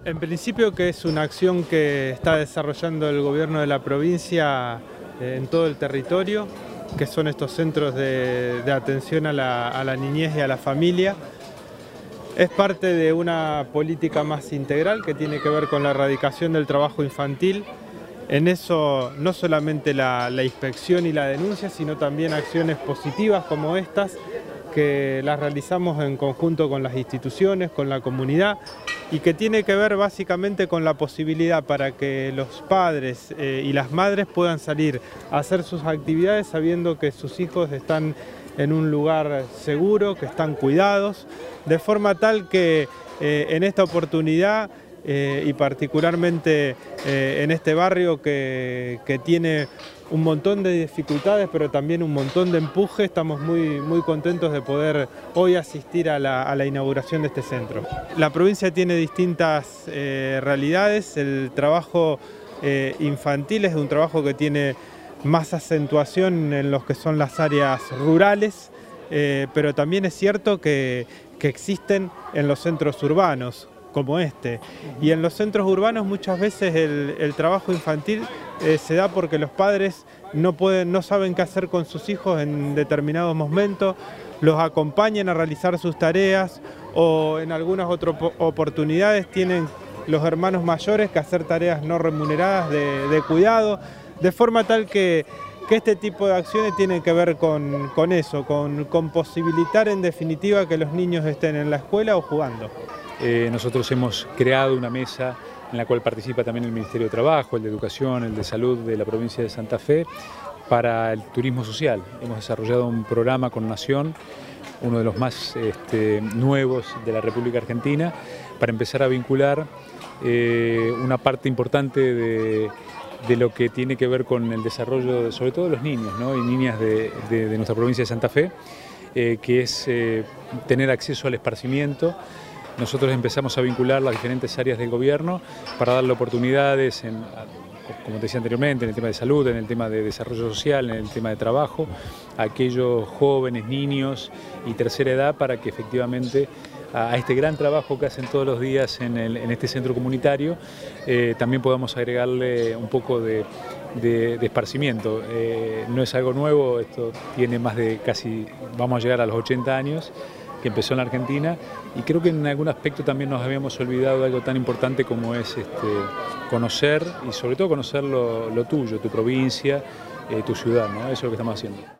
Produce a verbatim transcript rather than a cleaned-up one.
En principio que es una acción que está desarrollando el gobierno de la provincia en todo el territorio, que son estos centros de, de atención a la, a la niñez y a la familia. Es parte de una política más integral que tiene que ver con la erradicación del trabajo infantil. En eso no solamente la, la inspección y la denuncia, sino también acciones positivas como estas, que las realizamos en conjunto con las instituciones, con la comunidad, y que tiene que ver básicamente con la posibilidad para que los padres eh, y las madres puedan salir a hacer sus actividades sabiendo que sus hijos están en un lugar seguro, que están cuidados, de forma tal que eh, en esta oportunidad eh, y particularmente eh, en este barrio que, que tiene un montón de dificultades, pero también un montón de empuje, estamos muy, muy contentos de poder hoy asistir a la, a la inauguración de este centro. La provincia tiene distintas eh, realidades. El trabajo eh, infantil es un trabajo que tiene más acentuación en lo que son las áreas rurales, eh, pero también es cierto que, que existen en los centros urbanos, como este. Y en los centros urbanos muchas veces el, el trabajo infantil eh, se da porque los padres no, pueden, no saben qué hacer con sus hijos en determinados momentos, los acompañan a realizar sus tareas o en algunas otras oportunidades tienen los hermanos mayores que hacer tareas no remuneradas de, de cuidado, de forma tal que, que este tipo de acciones tienen que ver con, con eso, con, con posibilitar en definitiva que los niños estén en la escuela o jugando. Eh, nosotros hemos creado una mesa en la cual participa también el Ministerio de Trabajo, el de Educación, el de Salud de la provincia de Santa Fe, para el turismo social. Hemos desarrollado un programa con Nación, uno de los más este, nuevos de la República Argentina, para empezar a vincular eh, una parte importante de, de lo que tiene que ver con el desarrollo, de, sobre todo de los niños, ¿no? y niñas de, de, de nuestra provincia de Santa Fe, eh, que es eh, tener acceso al esparcimiento. Nosotros empezamos a vincular las diferentes áreas del gobierno para darle oportunidades, en, como te decía anteriormente, en el tema de salud, en el tema de desarrollo social, en el tema de trabajo, a aquellos jóvenes, niños y tercera edad para que efectivamente a este gran trabajo que hacen todos los días en, el, en este centro comunitario eh, también podamos agregarle un poco de, de, de esparcimiento. Eh, no es algo nuevo, esto tiene más de casi, vamos a llegar a los ochenta años, que empezó en la Argentina, y creo que en algún aspecto también nos habíamos olvidado de algo tan importante como es este, conocer, y sobre todo conocer lo, lo tuyo, tu provincia, eh, tu ciudad, ¿no? Eso es lo que estamos haciendo.